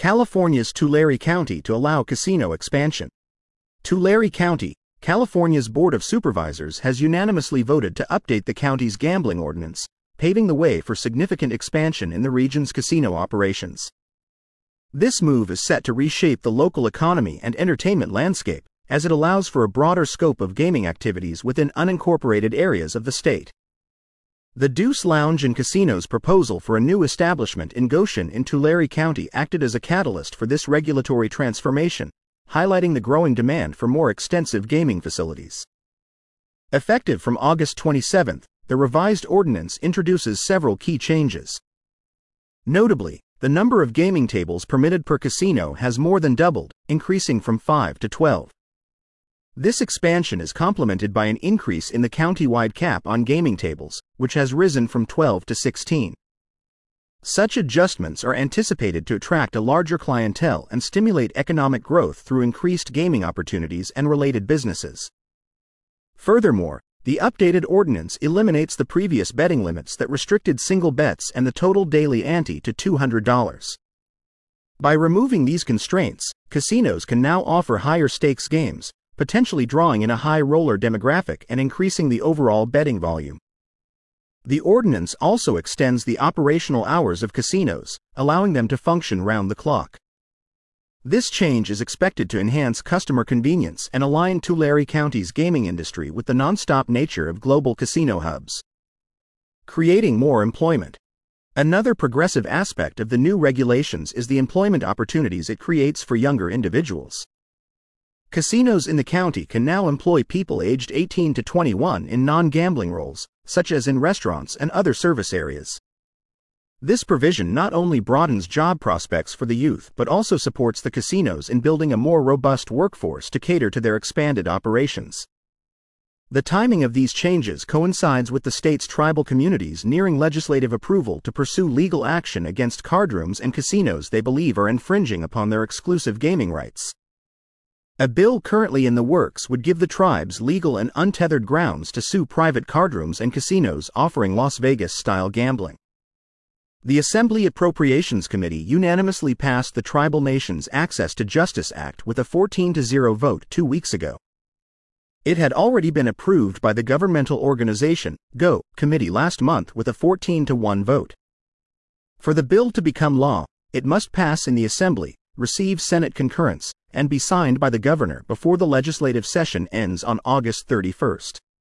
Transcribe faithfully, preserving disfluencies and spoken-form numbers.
California's Tulare County to allow casino expansion. Tulare County, California's Board of Supervisors has unanimously voted to update the county's gambling ordinance, paving the way for significant expansion in the region's casino operations. This move is set to reshape the local economy and entertainment landscape, as it allows for a broader scope of gaming activities within unincorporated areas of the state. The Deuce Lounge and Casino's proposal for a new establishment in Goshen in Tulare County acted as a catalyst for this regulatory transformation, highlighting the growing demand for more extensive gaming facilities. Effective from August twenty-seventh, the revised ordinance introduces several key changes. Notably, the number of gaming tables permitted per casino has more than doubled, increasing from five to twelve. This expansion is complemented by an increase in the county-wide cap on gaming tables, which has risen from twelve to sixteen. Such adjustments are anticipated to attract a larger clientele and stimulate economic growth through increased gaming opportunities and related businesses. Furthermore, the updated ordinance eliminates the previous betting limits that restricted single bets and the total daily ante to two hundred dollars. By removing these constraints, casinos can now offer higher stakes games, potentially drawing in a high roller demographic and increasing the overall betting volume. The ordinance also extends the operational hours of casinos, allowing them to function round the clock. This change is expected to enhance customer convenience and align Tulare County's gaming industry with the nonstop nature of global casino hubs. Creating more employment. Another progressive aspect of the new regulations is the employment opportunities it creates for younger individuals. Casinos in the county can now employ people aged eighteen to twenty-one in non-gambling roles, such as in restaurants and other service areas. This provision not only broadens job prospects for the youth but also supports the casinos in building a more robust workforce to cater to their expanded operations. The timing of these changes coincides with the state's tribal communities nearing legislative approval to pursue legal action against card rooms and casinos they believe are infringing upon their exclusive gaming rights. A bill currently in the works would give the tribes legal and untethered grounds to sue private card rooms and casinos offering Las Vegas-style gambling. The Assembly Appropriations Committee unanimously passed the Tribal Nations Access to Justice Act with a fourteen to zero vote two weeks ago. It had already been approved by the governmental organization, GO, committee last month with a fourteen to one vote. For the bill to become law, it must pass in the Assembly, receive Senate concurrence, and be signed by the governor before the legislative session ends on August thirty-first.